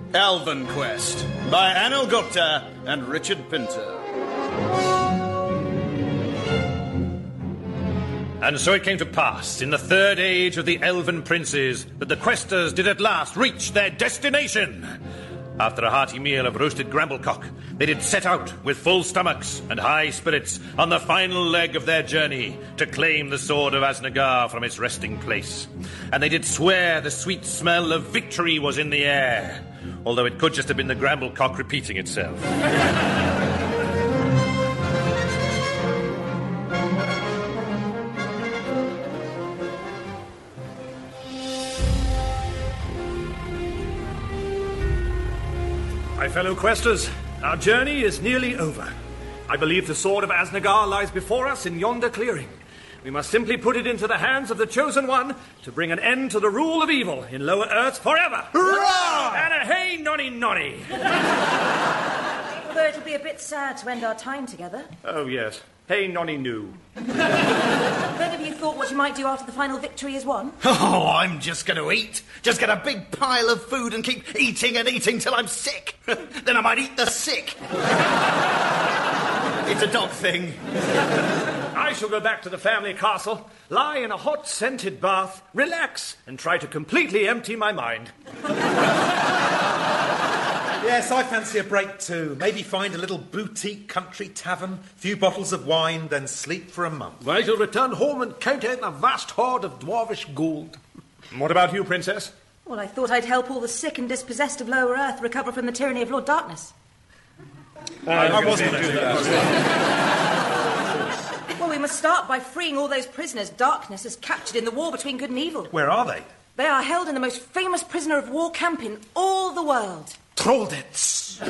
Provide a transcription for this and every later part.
Elven Quest by Anil Gupta and Richard Pinter. And so it came to pass, in the third age of the Elven Princes, that the questers did at last reach their destination. After a hearty meal of roasted gramblecock, they did set out with full stomachs and high spirits on the final leg of their journey to claim the sword of Asnagar from its resting place. And they did swear the sweet smell of victory was in the air, although it could just have been the gramblecock repeating itself. My fellow questers, our journey is nearly over. I believe the sword of Asnagar lies before us in yonder clearing. We must simply put it into the hands of the Chosen One to bring an end to the rule of evil in Lower Earth forever. Hurrah! And a hey nonny nonny. Although it'll be a bit sad to end our time together. Oh, yes. Hey nonny noo. Then have you thought what you might do after the final victory is won? Oh, I'm just going to eat. Just get a big pile of food and keep eating and eating till I'm sick. Then I might eat the sick. It's a dog thing. I shall go back to the family castle, lie in a hot, scented bath, relax, and try to completely empty my mind. Yes, I fancy a break too. Maybe find a little boutique country tavern, few bottles of wine, then sleep for a month. I shall return home and count out a vast hoard of dwarvish gold. What about you, Princess? Well, I thought I'd help all the sick and dispossessed of Lower Earth recover from the tyranny of Lord Darkness. I wasn't going to do that. Well, we must start by freeing all those prisoners Darkness has captured in the war between good and evil. Where are they? They are held in the most famous prisoner of war camp in all the world. Trolditz.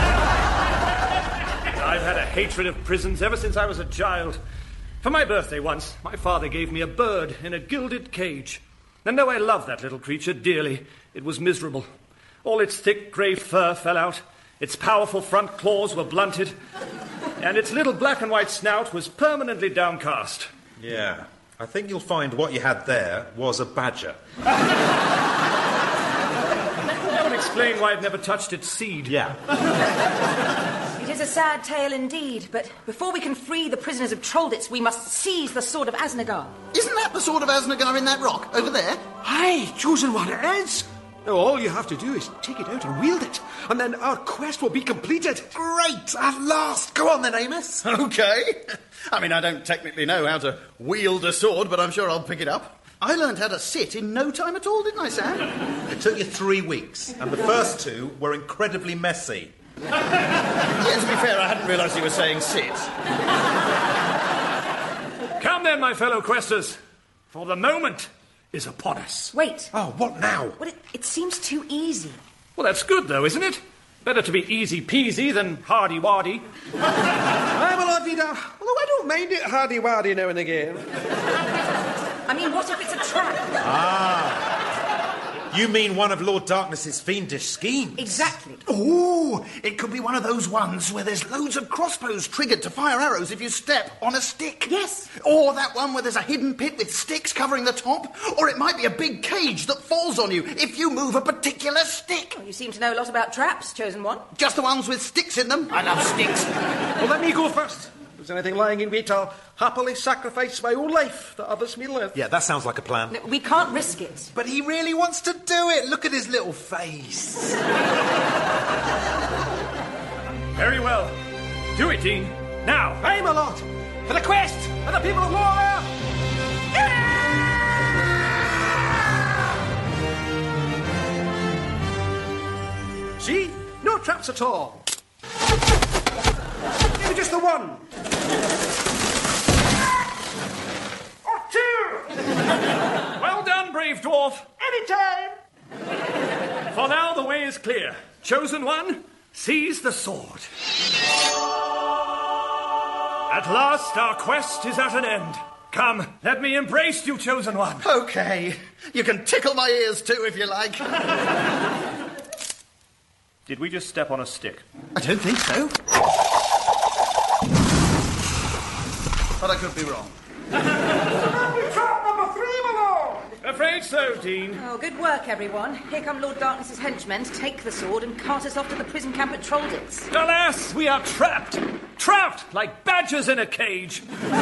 I've had a hatred of prisons ever since I was a child. For my birthday once, my father gave me a bird in a gilded cage. And though I loved that little creature dearly, it was miserable. All its thick grey fur fell out, its powerful front claws were blunted, and its little black and white snout was permanently downcast. Yeah, I think you'll find what you had there was a badger. That would explain why I've never touched its seed. Yeah. It is a sad tale indeed, but before we can free the prisoners of Trolditz, we must seize the sword of Asnagar. Isn't that the sword of Asnagar in that rock over there? Aye, Chosen One, it is. Now, all you have to do is take it out and wield it, and then our quest will be completed. Great! At last! Go on then, Amos. Okay. I mean, I don't technically know how to wield a sword, but I'm sure I'll pick it up. I learned how to sit in no time at all, didn't I, Sam? It took you 3 weeks, and the first 2 were incredibly messy. Yeah, to be fair, I hadn't realised you were saying sit. Come then, my fellow questers, for the moment is upon us. Wait. Oh, what now? Well, it seems too easy. Well, that's good, though, isn't it? Better to be easy-peasy than hardy-wardy. Aye, my Lord Vidar, although I don't mind it hardy-wardy now and again. I mean, what if it's a trap? Ah. You mean one of Lord Darkness's fiendish schemes? Exactly. Oh, it could be one of those ones where there's loads of crossbows triggered to fire arrows if you step on a stick. Yes. Or that one where there's a hidden pit with sticks covering the top. Or it might be a big cage that falls on you if you move a particular stick. Well, you seem to know a lot about traps, Chosen One. Just the ones with sticks in them. I love sticks. Well, let me go first. If there's anything lying in wait, I'll happily sacrifice my own life that others may live. Yeah, that sounds like a plan. No, we can't risk it. But he really wants to do it. Look at his little face. Very well. Do it, Dean. Now. Aye, my lord. For the quest and the people of Lower Earth. See? No traps at all. Maybe just the one. Or 2. Well done, brave dwarf. Anytime. For now, the way is clear. Chosen One, seize the sword. At last, our quest is at an end. Come, let me embrace you, Chosen One. Okay. You can tickle my ears too if you like. Did we just step on a stick? I don't think so. But I could be wrong. Trap number 3, my lord. A afraid so, Dean. Oh, good work, everyone. Here come Lord Darkness's henchmen to take the sword and cart us off to the prison camp at Trollditz. Alas, we are trapped. Trapped like badgers in a cage.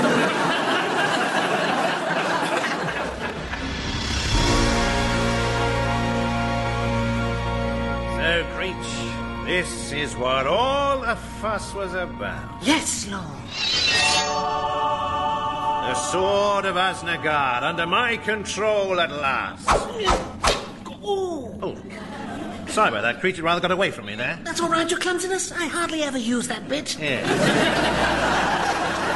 So, Creech, this is what all the fuss was about. Yes, Lord. The sword of Asnagard under my control at last. Oh, sorry about that, Creech. It rather got away from me there. That's all right, your clumsiness. I hardly ever use that bit. Yeah.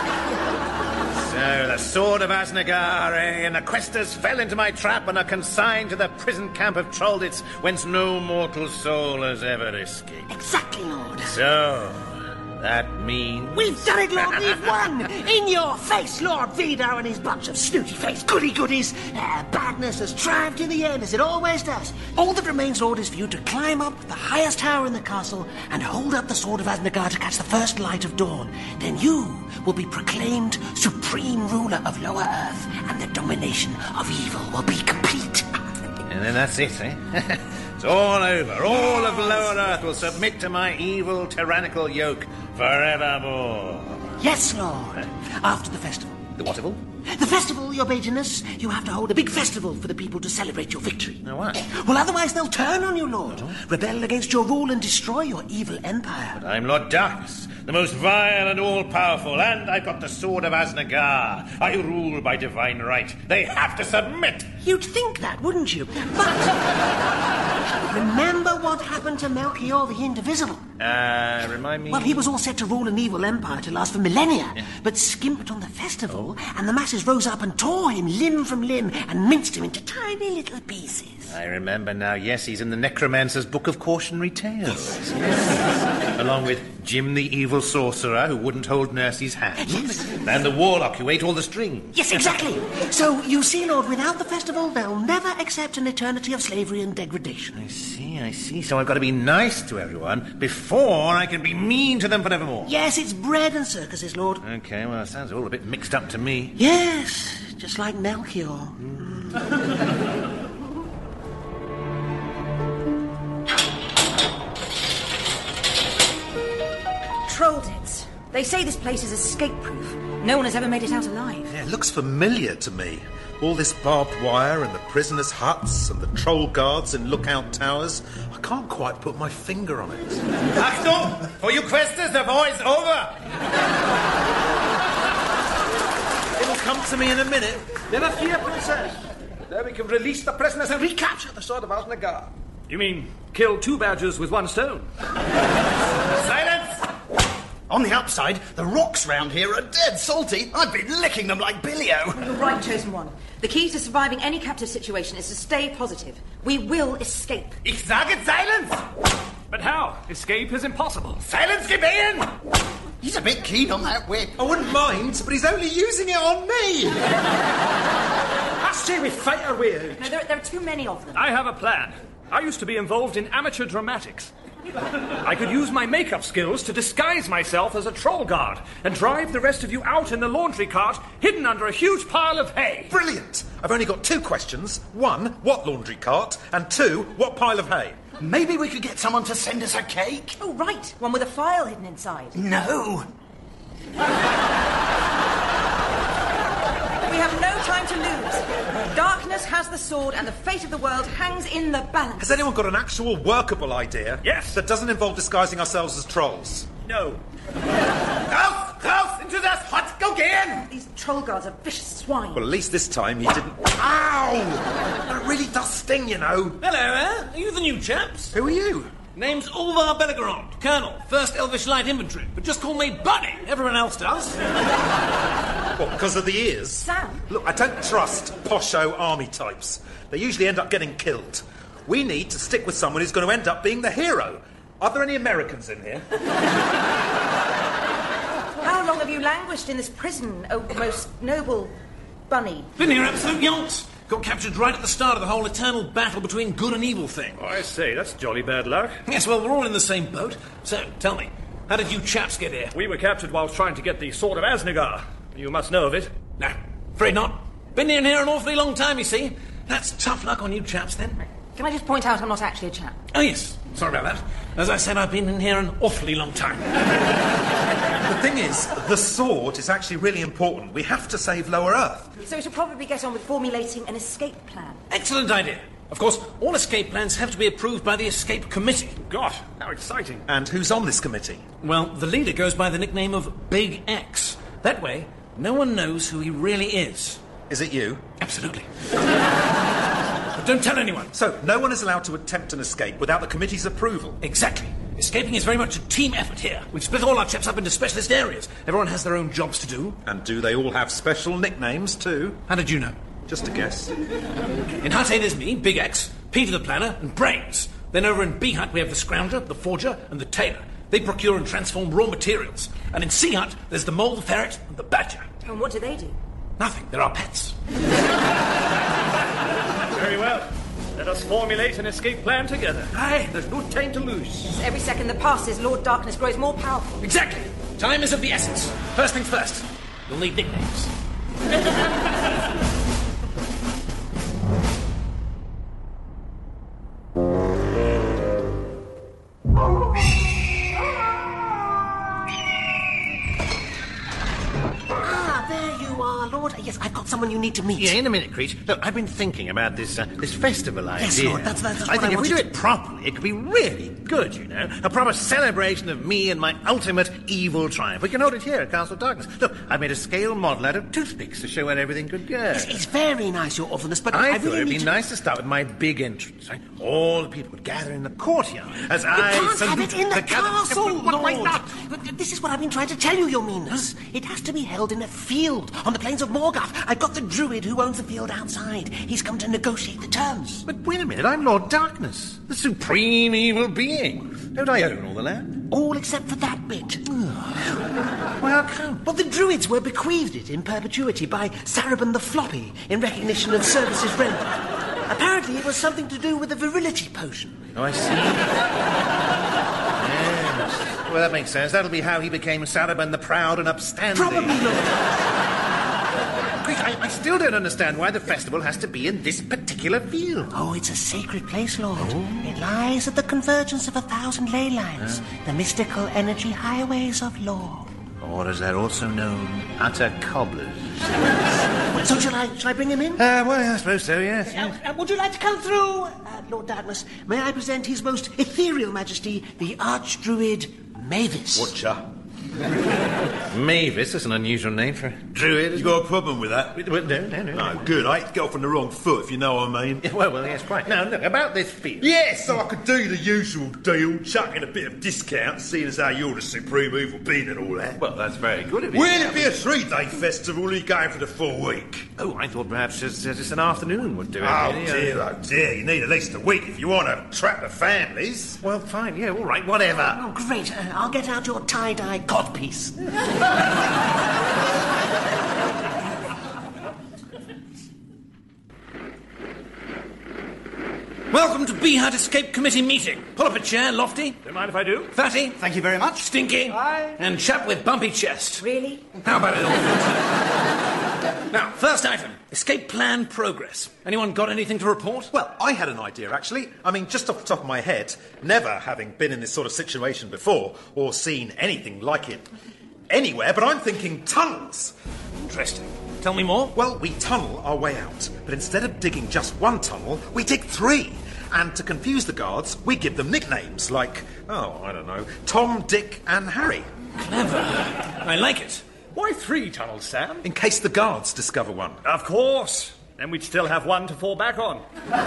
So, the sword of Asnagard, and the questers fell into my trap and are consigned to the prison camp of Trollditz, whence no mortal soul has ever escaped. Exactly, Lord. So, that means... We've done it, Lord. We've won. In your face, Lord Vidar and his bunch of snooty-faced goody-goodies. Badness has triumphed in the end, as it always does. All that remains, Lord, is for you to climb up the highest tower in the castle and hold up the sword of Asnagard to catch the first light of dawn. Then you will be proclaimed supreme ruler of Lower Earth, and the domination of evil will be complete. And then that's it, eh? It's all over. All of Lower Earth will submit to my evil, tyrannical yoke forevermore. Yes, Lord. After the festival. The whatival? The festival, your Baginess. You have to hold a big festival for the people to celebrate your victory. Now what? Well, otherwise they'll turn on you, Lord. Rebel against your rule and destroy your evil empire. But I'm Lord Darkness, the most vile and all-powerful, and I've got the sword of Asnagard. I rule by divine right. They have to submit. You'd think that, wouldn't you? But remember what happened to Melchior the Indivisible? Remind me... Well, he was all set to rule an evil empire to last for millennia, but skimped on the festival, and the masses rose up and tore him limb from limb and minced him into tiny little pieces. I remember now, yes, he's in the Necromancer's Book of Cautionary Tales. Yes. Along with Jim the Evil Sorcerer, who wouldn't hold Nursey's hand. Yes. And the Warlock, who ate all the strings. Yes, exactly. So, you see, Lord, without the festival, they'll never accept an eternity of slavery and degradation. I see. So I've got to be nice to everyone before I can be mean to them forevermore. Yes, it's bread and circuses, Lord. Okay, well, it sounds all a bit mixed up to me. Yes, just like Melchior. Trollditz. They say this place is escape-proof. No one has ever made it out alive. Yeah, it looks familiar to me. All this barbed wire and the prisoners' huts and the troll guards in lookout towers. I can't quite put my finger on it. Achtung! For you questers, the war is over! It'll come to me in a minute. Never fear, Princess. Now we can release the prisoners and recapture the sword of Asnagard. You mean kill two badgers with one stone? Silence! On the upside, the rocks round here are dead salty. I've been licking them like Billio. You're right, Chosen One. The key to surviving any captive situation is to stay positive. We will escape. Ich sage silence! But how? Escape is impossible. Silence, Gebehen! He's a bit keen on that whip. I wouldn't mind, but he's only using it on me. I say we fight our way out. No, there are too many of them. I have a plan. I used to be involved in amateur dramatics. I could use my makeup skills to disguise myself as a troll guard and drive the rest of you out in the laundry cart hidden under a huge pile of hay. Brilliant. I've only got two questions. One, what laundry cart? And two, what pile of hay? Maybe we could get someone to send us a cake. Oh, right. One with a file hidden inside. No. We have no time to lose. Darkness has the sword and the fate of the world hangs in the balance. Has anyone got an actual workable idea? Yes. That doesn't involve disguising ourselves as trolls? No. Raus! Into das Hut! Go again! These troll guards are vicious swine. Well, at least this time he didn't... Ow! That really does sting, you know. Hello, are you the new chaps? Who are you? Name's Ulvar Bellegarond, Colonel, 1st Elvish Light Infantry. But just call me Buddy. Everyone else does. What, because of the ears? Sam. Look, I don't trust posho army types. They usually end up getting killed. We need to stick with someone who's going to end up being the hero. Are there any Americans in here? How long have you languished in this prison, oh most noble bunny? Been here absolute yonks. Got captured right at the start of the whole eternal battle between good and evil thing. Oh, I say, that's jolly bad luck. Yes, well, we're all in the same boat. So, tell me, how did you chaps get here? We were captured while trying to get the sword of Asnagard. You must know of it. No, afraid not. Been in here an awfully long time, you see. That's tough luck on you chaps, then. Can I just point out I'm not actually a chap? Oh, yes. Sorry about that. As I said, I've been in here an awfully long time. The thing is, the sword is actually really important. We have to save Lower Earth. So we should probably get on with formulating an escape plan. Excellent idea. Of course, all escape plans have to be approved by the Escape Committee. Gosh, how exciting. And who's on this committee? Well, the leader goes by the nickname of Big X. That way, no one knows who he really is. Is it you? Absolutely. But don't tell anyone. So, no one is allowed to attempt an escape without the committee's approval? Exactly. Escaping is very much a team effort here. We've split all our chaps up into specialist areas. Everyone has their own jobs to do. And do they all have special nicknames too? How did you know? Just a guess. In Hut A there's me, Big X, Peter the Planner, and Brains. Then over in B Hut we have the Scrounger, the Forger, and the Tailor. They procure and transform raw materials. And in C Hut there's the Mole, the Ferret, and the Badger. And what do they do? Nothing. They're our pets. Very well. Let us formulate an escape plan together. Aye. There's no time to lose. Every second that passes, Lord Darkness grows more powerful. Exactly. Time is of the essence. First things first. You'll need nicknames. Lord, yes, I've got someone you need to meet. Yeah, in a minute, Creech. Look, I've been thinking about this festival idea. Yes, Lord, that's I think if we do it properly, it could be really good, you know. A proper celebration of me and my ultimate evil triumph. We can hold it here at Castle Darkness. Look, I've made a scale model out of toothpicks to show where everything could go. It's very nice, Your Awfulness, but I I thought really it'd need be nice to start with my big entrance, right? All the people would gather in the courtyard as You I can't have salute it in the castle, What, why Lord. not? But this is what I've been trying to tell you, Your Meanness. It has to be held in a field on the plains of Morgoth. I've got the druid who owns the field outside. He's come to negotiate the terms. But wait a minute, I'm Lord Darkness, the supreme evil being. Don't I own all the land? All except for that bit. Well, how come? Well, the druids were bequeathed it in perpetuity by Sarabon the Floppy in recognition of services rendered. Apparently it was something to do with the virility potion. Oh, I see. Yes. Well, that makes sense. That'll be how he became Sarabon the Proud and Upstanding. Probably, Lord. I still don't understand why the festival has to be in this particular field. Oh, it's a sacred place, Lord. It lies at the convergence of 1,000 ley lines, the mystical energy highways of law. Or as they're also known, utter cobblers. So shall I bring him in? Well, I suppose so, yes. Would you like to come through? Lord Darkness, may I present His Most Ethereal Majesty, the Archdruid Mavis. Watcher. Mavis is an unusual name for a druid. You got a problem with that? No. No, good. I hate to get off on the wrong foot, if you know what I mean. Well, yes, quite. Now, look, about this field. Yes, so I could do the usual deal, chuck in a bit of discount, seeing as how you're the supreme evil being and all that. Well, that's very good of you. Will it be a 3-day festival or are you going for the full week? Oh, I thought perhaps just an afternoon would do it. Oh really. dear, you need at least a week if you want to trap the families. Well, fine, yeah, all right, whatever. Oh, great. I'll get out your tie-dye codpiece. Welcome to B Hut Escape Committee meeting. Pull up a chair, Lofty. Don't mind if I do. Fatty. Thank you very much. Stinky. Aye. And chap with bumpy chest. Really? How about it all? Now, first item. Escape plan progress. Anyone got anything to report? Well, I had an idea, actually. I mean, just off the top of my head, never having been in this sort of situation before or seen anything like it anywhere, but I'm thinking tunnels. Interesting. Tell me more. Well, we tunnel our way out, but instead of digging just one tunnel, we dig 3. And to confuse the guards, we give them nicknames like, I don't know, Tom, Dick and Harry. Clever. I like it. Why 3 tunnels, Sam? In case the guards discover one. Of course. Then we'd still have 1 to fall back on.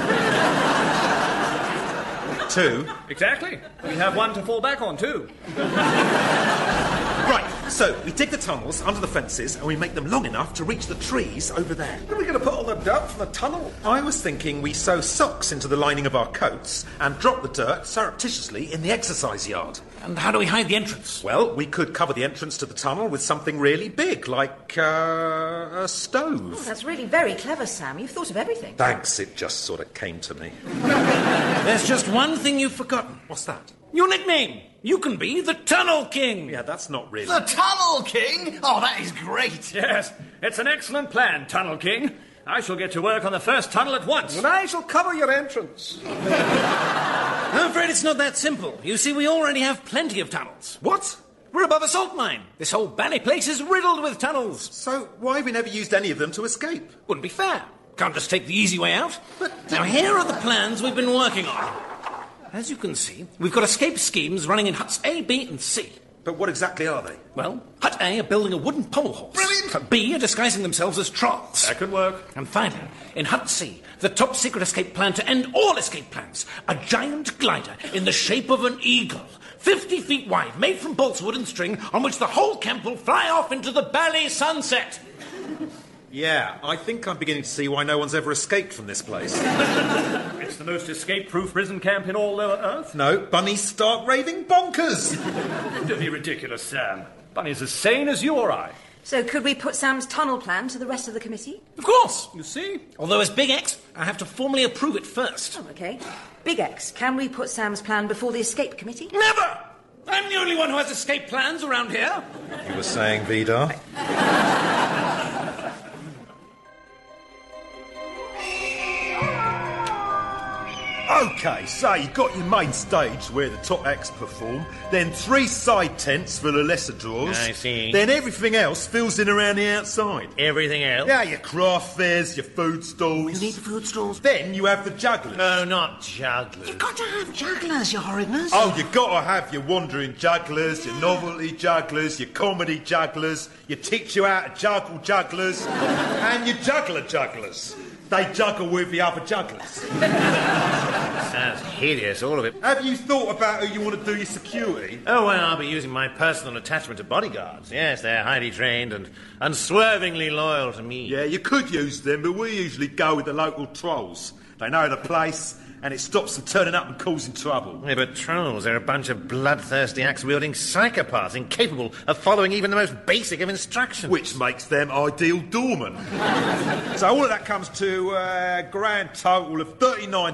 2. Exactly. We'd have 1 to fall back on, too. Right, so we dig the tunnels under the fences and we make them long enough to reach the trees over there. Where are we going to put all the dirt from the tunnel? I was thinking we sew socks into the lining of our coats and drop the dirt surreptitiously in the exercise yard. And how do we hide the entrance? Well, we could cover the entrance to the tunnel with something really big, like a stove. Oh, that's really very clever, Sam. You've thought of everything. Thanks, it just sort of came to me. There's just one thing you've forgotten. What's that? Your nickname. You can be the Tunnel King. Yeah, that's not really... The Tunnel King? Oh, that is great. Yes, it's an excellent plan, Tunnel King. I shall get to work on the first tunnel at once. And I shall cover your entrance. I'm afraid it's not that simple. You see, we already have plenty of tunnels. What? We're above a salt mine. This whole bally place is riddled with tunnels. So why have we never used any of them to escape? Wouldn't be fair. Can't just take the easy way out. Now, here are the plans we've been working on. As you can see, we've got escape schemes running in huts A, B, and C. But what exactly are they? Well, Hut A are building a wooden pole horse. Brilliant! B are disguising themselves as trolls. That could work. And finally, in Hut C, the top secret escape plan to end all escape plans. A giant glider in the shape of an eagle, 50 feet wide, made from balsa-wood and string, on which the whole camp will fly off into the bally sunset. Yeah, I think I'm beginning to see why no one's ever escaped from this place. It's the most escape-proof prison camp in all lower Earth. No, bunnies start raving bonkers. Don't be ridiculous, Sam. Bunny's as sane as you or I. So could we put Sam's tunnel plan to the rest of the committee? Of course. You see? Although as Big X, I have to formally approve it first. Oh, OK. Big X, can we put Sam's plan before the escape committee? Never! I'm the only one who has escape plans around here. You were saying, Vidar? OK, so you've got your main stage where the top acts perform, then 3 side tents for the lesser draws. I see. Then everything else fills in around the outside. Everything else? Yeah, your craft fairs, your food stalls. We need the food stalls. Then you have the jugglers. No, not jugglers. You've got to have jugglers, your horridness. Oh, you got to have your wandering jugglers, your novelty jugglers, your comedy jugglers, your teach you how to juggle jugglers, and your juggler jugglers. They juggle with the other jugglers. Sounds hideous, all of it. Have you thought about who you want to do your security? Oh, well, I'll be using my personal attachment to bodyguards. Yes, they're highly trained and unswervingly loyal to me. Yeah, you could use them, but we usually go with the local trolls. They know the place, and it stops them turning up and causing trouble. Yeah, but trolls are a bunch of bloodthirsty axe-wielding psychopaths incapable of following even the most basic of instructions. Which makes them ideal doormen. So all of that comes to a grand total of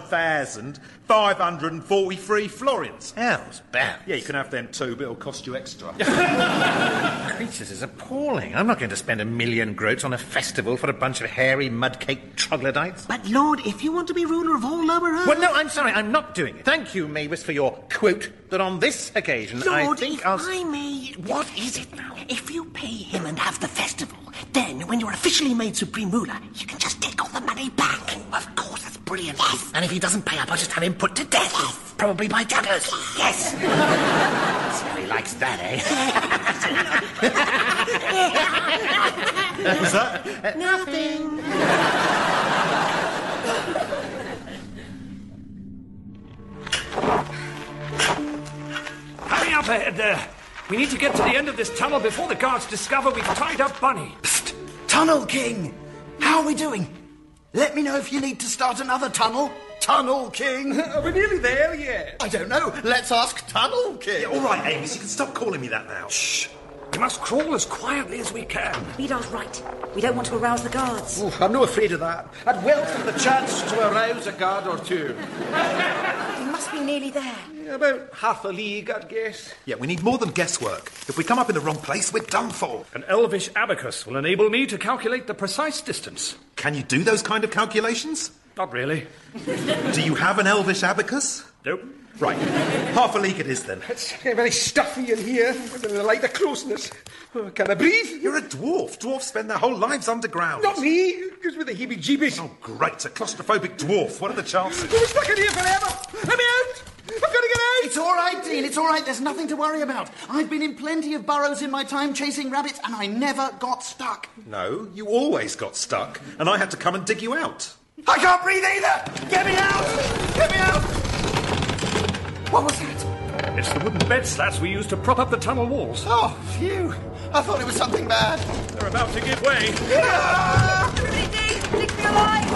39,543 florins. Hell's bells. Yeah, you can have them too, but it'll cost you extra. Creatures is appalling. I'm not going to spend 1 million groats on a festival for a bunch of hairy, mud-caked troglodytes. But, Lord, if you want to be ruler of all lower Earth... Well, no, I'm sorry, I'm not doing it. Thank you, Mavis, for your quote that on this occasion Lord, I think if I'll... I may... What is it now? If you pay him and have the festival, then, when you're officially made supreme ruler, you can just take all the money back. Of course, that's brilliant. Yes. And if he doesn't pay up, I'll just have him put to death. Yes. Probably by jugglers. Yes. So he likes that, eh? What was that? Nothing. Hurry up ahead there. We need to get to the end of this tunnel before the guards discover we've tied up Bunny. Psst! Tunnel King! How are we doing? Let me know if you need to start another tunnel. Tunnel King! Are we nearly there yet? I don't know. Let's ask Tunnel King. All right, Amos, you can stop calling me that now. Shh. We must crawl as quietly as we can. Vidar's right. We don't want to arouse the guards. Oh, I'm not afraid of that. I'd welcome the chance to arouse a guard or two. We must be nearly there. About half a league, I'd guess. Yeah, we need more than guesswork. If we come up in the wrong place, we're done for. An elvish abacus will enable me to calculate the precise distance. Can you do those kind of calculations? Not really. Do you have an elvish abacus? Nope. Right. Half a league it is, then. It's very stuffy in here. I don't like the closeness. Oh, can I breathe? You're a dwarf. Dwarfs spend their whole lives underground. Not me. Just with the heebie-jeebies. Oh, great. A claustrophobic dwarf. What are the chances? We're stuck in here forever. Let me out. I've got to get out. It's all right, Dean. It's all right. There's nothing to worry about. I've been in plenty of burrows in my time chasing rabbits, and I never got stuck. No, you always got stuck, and I had to come and dig you out. I can't breathe either! Get me out! Get me out! What was that? It's the wooden bed slats we used to prop up the tunnel walls. Oh, phew. I thought it was something bad. They're about to give way. Ah! Dean, stick to your lights!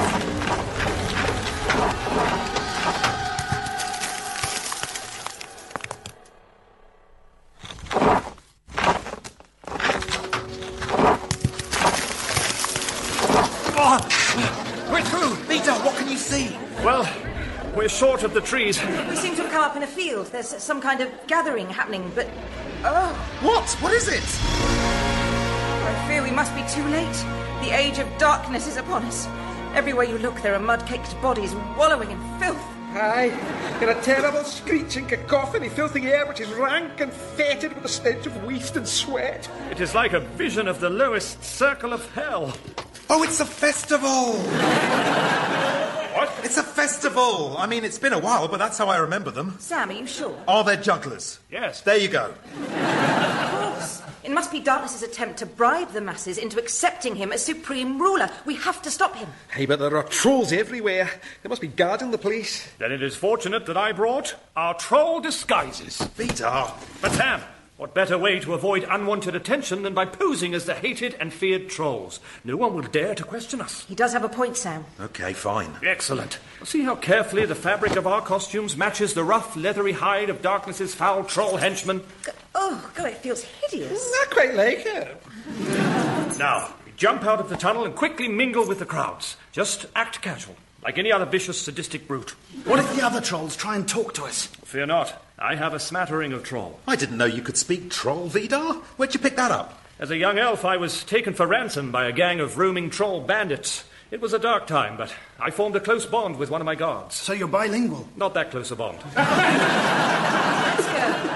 We're through. Peter, what can you see? Well, we're short of the trees. We seem to have come up in a field. There's some kind of gathering happening, but... What? What is it? I fear we must be too late. The age of darkness is upon us. Everywhere you look, there are mud-caked bodies wallowing in filth. Aye, in a terrible screeching cacophony, filthy air which is rank and fetid with the stench of waste and sweat. It is like a vision of the lowest circle of hell. Oh, it's a festival! What? It's a festival! I mean, it's been a while, but that's how I remember them. Sam, are you sure? Are they jugglers? Yes. There you go. Of course. It must be Darkness's attempt to bribe the masses into accepting him as supreme ruler. We have to stop him. Hey, but there are trolls everywhere. They must be guarding the place. Then it is fortunate that I brought our troll disguises. Vidar. But Sam, what better way to avoid unwanted attention than by posing as the hated and feared trolls? No one will dare to question us. He does have a point, Sam. Okay, fine. Excellent. See how carefully the fabric of our costumes matches the rough, leathery hide of Darkness's foul troll henchman. Oh, God, it feels hideous. I quite like it. Now, we jump out of the tunnel and quickly mingle with the crowds. Just act casual, like any other vicious, sadistic brute. What if the other trolls try and talk to us? Fear not. I have a smattering of troll. I didn't know you could speak troll, Vidar. Where'd you pick that up? As a young elf, I was taken for ransom by a gang of roaming troll bandits. It was a dark time, but I formed a close bond with one of my guards. So you're bilingual? Not that close a bond. Let's go.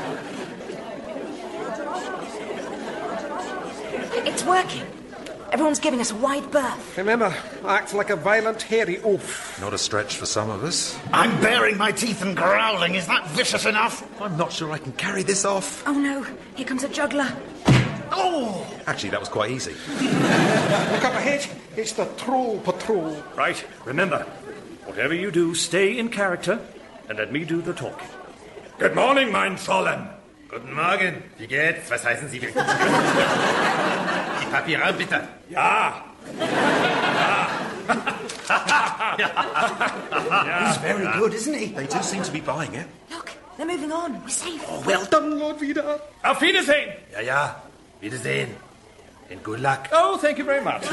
It's working. Everyone's giving us a wide berth. Remember, act like a violent, hairy oaf. Not a stretch for some of us. I'm baring my teeth and growling. Is that vicious enough? I'm not sure I can carry this off. Oh, no. Here comes a juggler. Oh! Actually, that was quite easy. Look up ahead. It's the troll patrol. Right, remember, whatever you do, stay in character and let me do the talking. Good morning, mein Trollen. Guten Morgen. Wie geht's? Was heißen Sie wirklich? Die Papiere, bitte. Ja. He's very good, isn't he? They do seem to be buying it. Look, they're moving on. We're safe. Oh, well done, Lord Vidar. Auf Wiedersehen. Ja, ja. Wiedersehen. And good luck. Oh, thank you very much.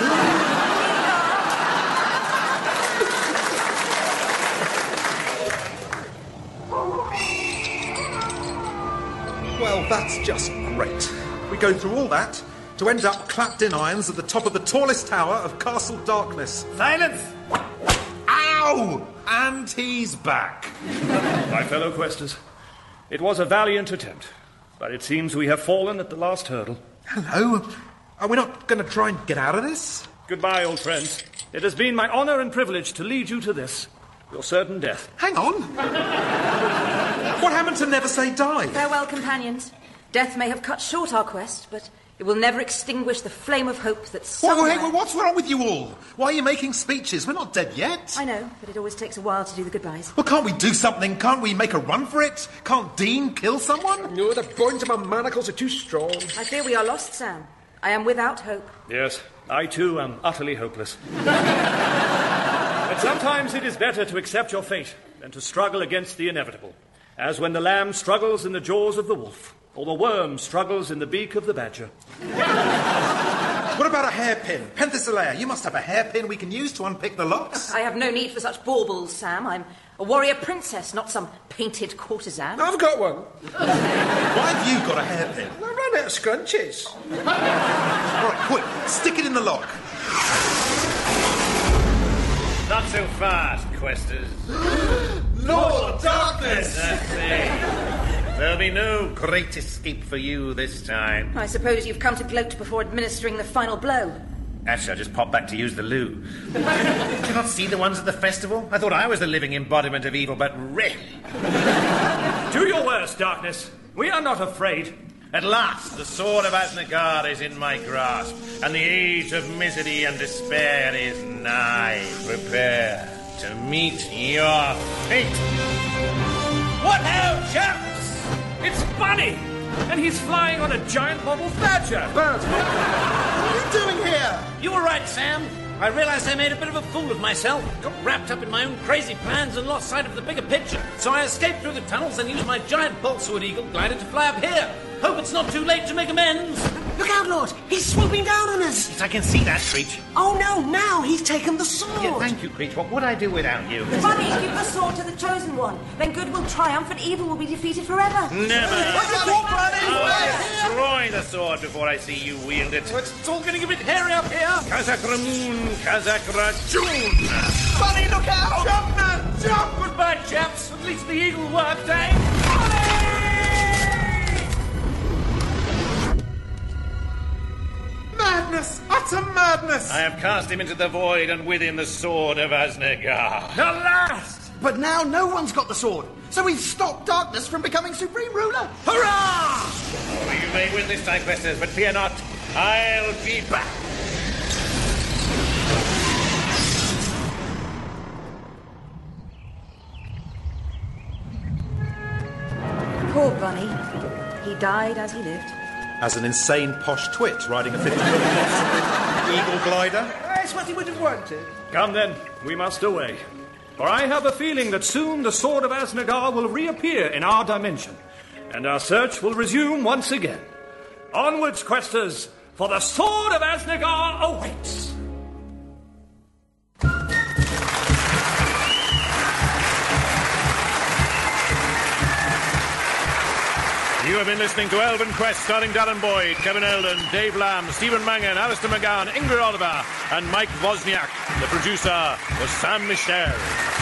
Well, that's just great. We go through all that to end up clapped in irons at the top of the tallest tower of Castle Darkness. Silence! Ow! And he's back. My fellow questers, it was a valiant attempt, but it seems we have fallen at the last hurdle. Hello? Are we not going to try and get out of this? Goodbye, old friends. It has been my honor and privilege to lead you to this, your certain death. Hang on. What happened to Never Say Die? Farewell, companions. Death may have cut short our quest, but it will never extinguish the flame of hope that somewhere... Hey, what's wrong with you all? Why are you making speeches? We're not dead yet. I know, but it always takes a while to do the goodbyes. Well, can't we do something? Can't we make a run for it? Can't Dean kill someone? No, the bones of my manacles are too strong. I fear we are lost, Sam. I am without hope. Yes, I too am utterly hopeless. But sometimes it is better to accept your fate than to struggle against the inevitable. As when the lamb struggles in the jaws of the wolf, or the worm struggles in the beak of the badger. What about a hairpin? Penthesilea, you must have a hairpin we can use to unpick the locks. I have no need for such baubles, Sam. I'm a warrior princess, not some painted courtesan. I've got one. Why have you got a hairpin? I ran out of scrunches. All right, quick, stick it in the lock. Not so fast, questers. Lord Darkness! That's it. There'll be no great escape for you this time. I suppose you've come to gloat before administering the final blow. Actually, I just popped back to use the loo. Did you not see the ones at the festival? I thought I was the living embodiment of evil, but really... Do your worst, Darkness. We are not afraid. At last, the sword of Asnagard is in my grasp, and the age of misery and despair is nigh. Prepare to meet your fate. What now, chaps? It's Bunny! And he's flying on a giant bobble badger. What are you doing here? You were right, Sam. I realized I made a bit of a fool of myself, got wrapped up in my own crazy plans and lost sight of the bigger picture. So I escaped through the tunnels and used my giant pulseward eagle glider to fly up here. Hope it's not too late to make amends. Look out, Lord! He's swooping down on us! Yes, I can see that, Creech. Oh, no, now he's taken the sword! Yeah, thank you, Creech. What would I do without you? Bunny, give the sword to the chosen one. Then good will triumph and evil will be defeated forever. Never. Bunny! Destroy the sword before I see you wield it. It's all getting a bit hairy up here. Kazakramoon, Kazakrajun. Bunny, look out! Jump, man! Jump! Goodbye, chaps. At least the eagle worked, eh? Madness! Utter madness! I have cast him into the void, and with him the sword of Asnegar. Alas! But now no one's got the sword, so we've stopped darkness from becoming supreme ruler. Hurrah! Oh, you may win this time, Questers, but fear not. I'll be back. Poor Bunny. He died as he lived. As an insane posh twit riding a 50-foot eagle glider. That's what he would have wanted. Come then, we must away. For I have a feeling that soon the sword of Asnegar will reappear in our dimension, and our search will resume once again. Onwards, Questers, for the sword of Asnegar awaits! You have been listening to Elven Quest, starring Darren Boyd, Kevin Eldon, Dave Lamb, Stephen Mangan, Alistair McGann, Ingrid Oliver, and Mike Wozniak. The producer was Sam Michel.